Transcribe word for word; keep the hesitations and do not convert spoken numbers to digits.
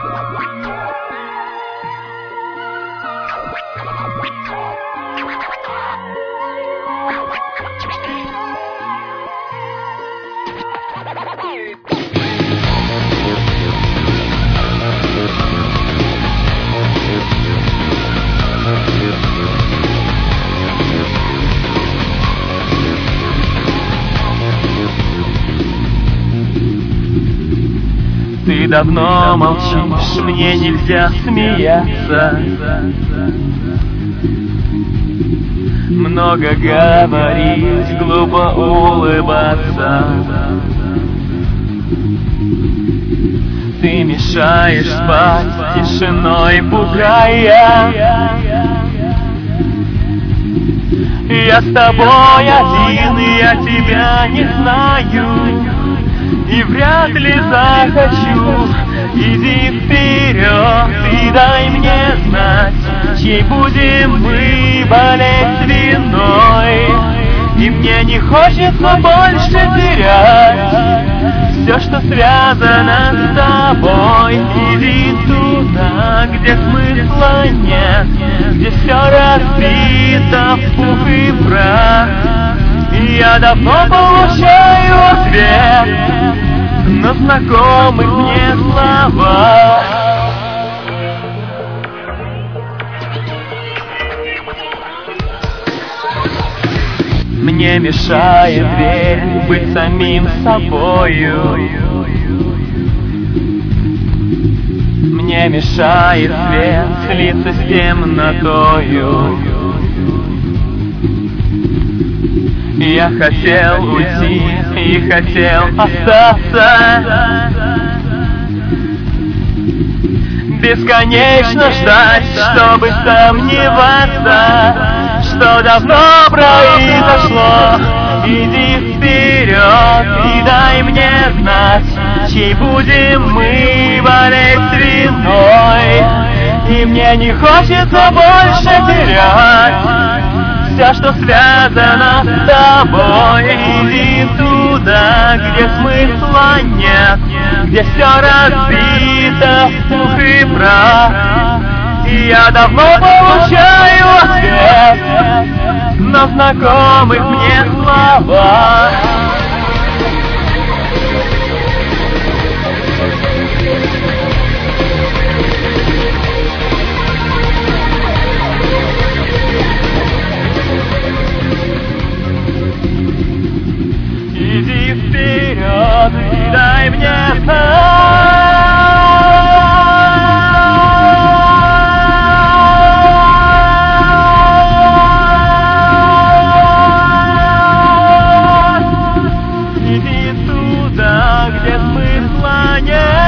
Ты давно молчишь, мне нельзя смеяться. Много говорить, глупо улыбаться. Ты мешаешь спать, тишиной пугая. Я с тобой один, я тебя не знаю и вряд ли захочу. Иди вперед и дай мне знать, чьей будем мы болеть виной. И мне не хочется больше терять все, что связано с тобой. Иди туда, где смысла нет, где все разбито в пух и прах. И я давно получаю ответ на знакомых мне слова. Мне мешает дверь быть самим собою. Мне мешает свет слиться с темнотою. Я хотел уйти и хотел остаться, бесконечно ждать, чтобы сомневаться, что давно произошло. Иди вперед и дай мне знать, чьей будем мы болеть виной. И мне не хочется больше терять все, что связано с тобой. Иди туда, где смысла нет, где все разбито в пух и прах. И я давно получаю ответ на знакомых мне слова. Иди вперед и дай мне знать. Иди туда, где смысла нет.